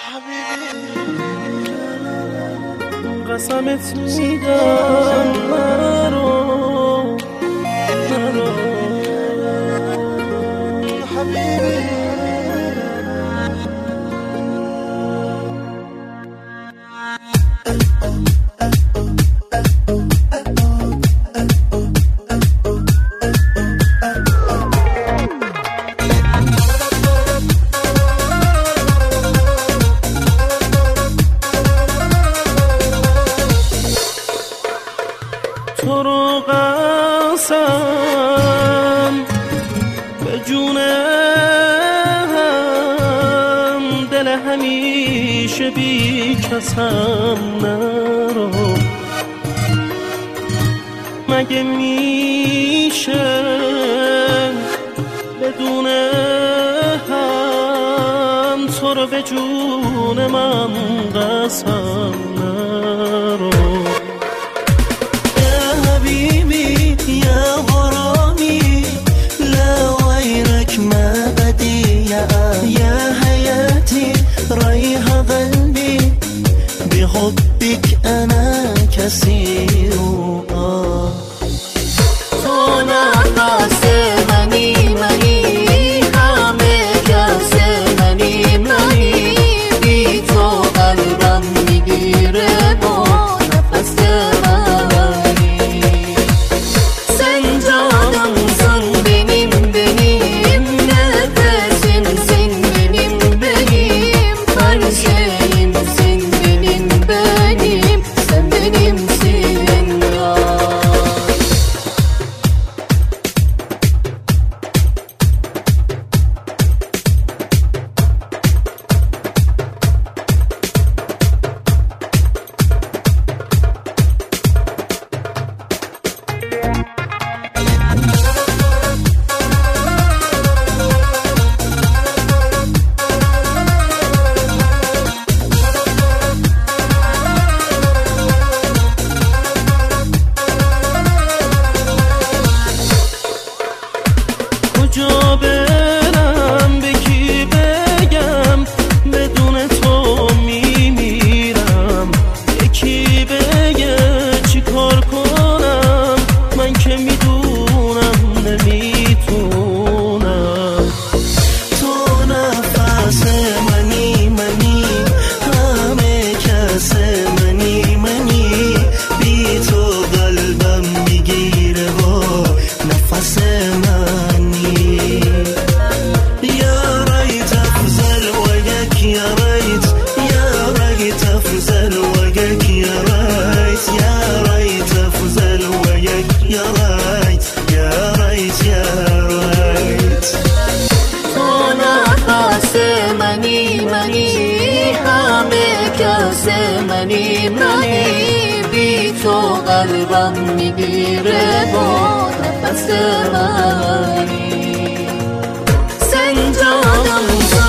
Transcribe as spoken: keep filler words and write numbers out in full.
قسمت میدم نرو نرو حبیبی تو رو قسم به جونم دل همیشه بی کسم نرو مگه میشه بدون هم تو رو به جون من قسم نرو يا غرامي لا غيرك ما بدي يا حياتي ريح قلبي بحبك أنا كثير تو نفس منی منی همه کس منی منی بی تو قلبم میگیره با نفس کجا برم به کی بگم بدون تو میمیرم یکی بگه چی کار کنم من که میدونم نمیتونم تو نفس منی منی همه کس منی منی بی تو قلبم میگیره با نفس منی يا ريت افزل وجهك يا ريت يا ريت افزل وجهك يا ريت يا ريت افزل وجهك يا ريت يا ريت يا ريت تو نفس منی منی همه کس منی منی بی تو قلبم میگیره با نفس منی Sen canımsın